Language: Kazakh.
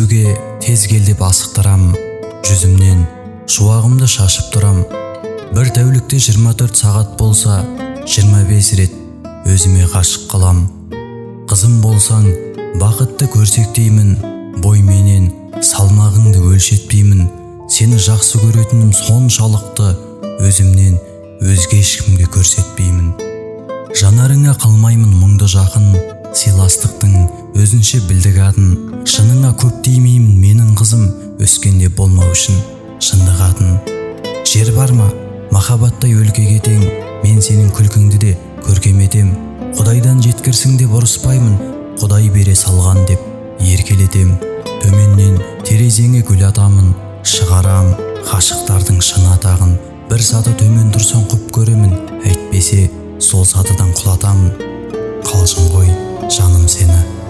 кездесуге тез кел деп асықтырам, жүзімнен шуағымды шашып тұрам. Бір тәулікте 24 сағат болса, 25 рет өзіме ғашық қалам. Қызым болсаң, бақытты көрсектеймін, бойменен салмағыңды өлшетпеймін. Сені жақсы көретінім соншалықты, өзімнен өзге ешкімге көрсетпеймін. Жанарыңа қылмаймын мұңды жақын, сыйластықтың өзінше білдік атын. Шыныңа көп деймеймін менің қызым, өскенде болмау үшін шындық атын. Жер бар ма махаббаттай өлкеге тең, мен сенің күлкіңді де көркем етем. Құдайдан жеткірсің деп ұрыспаймын, Құдай бере салған деп еркелетем. Төменнен терезеңе гүл атамын, шығарам ғашықтардың шын атағын. Бір саты төмен тұрсаң құп көремін, әйтпесе сол сатыдан құлатамын. Қалжың ғой жаным сені